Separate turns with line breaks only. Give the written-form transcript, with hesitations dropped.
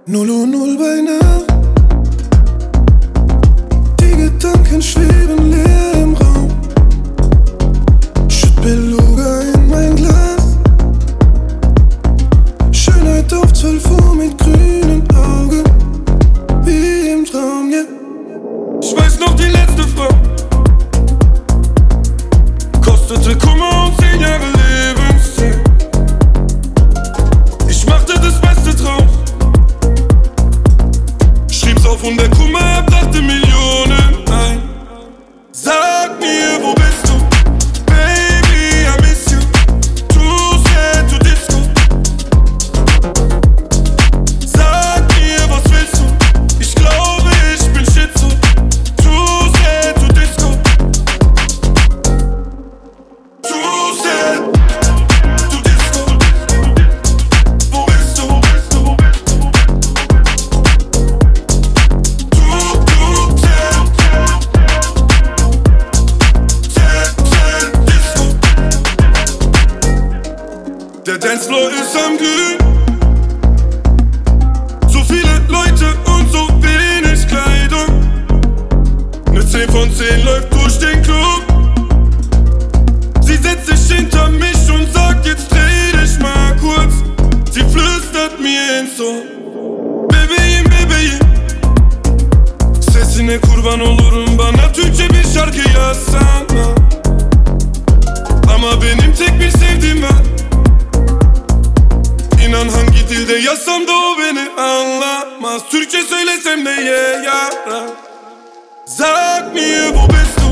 0:00 bei Nacht. Die Gedanken schweben leer im Raum. Schütt Beluga in mein Glas. Schönheit auf 12 Uhr mit grünen Augen, wie im Traum, yeah. Ich weiß noch die letzte Frau. Kostete Kummer und 10 Jahre Lebenszeit. Ich machte das Beste draus. Schrieb's auf und der Kummer brachte Millionen ein. Sag mir, wo bist du? Baby, I miss you. Too sad to disco. Sag mir, was willst du? Ich glaube, ich bin schizo. Too sad to disco. Too sad to disco. Wo bist du? Der Dancefloor ist am Glühen. So viele Leute und so wenig Kleidung. Ne 10 von 10 läuft durch den Club. Sie setzt sich hinter mich und sagt, jetzt dreh dich mal kurz. Sie flüstert mir ins Ohr: Bebeğim bebeğim, sesine kurban olurum, bana Türkçe bir şarkı yazsana. Ama benim tek bir sevdiğim var. İnan hangi dilde yazsam da o beni anlamaz. Türkçe söylesem neye yarar? Sag mir, wo bist du?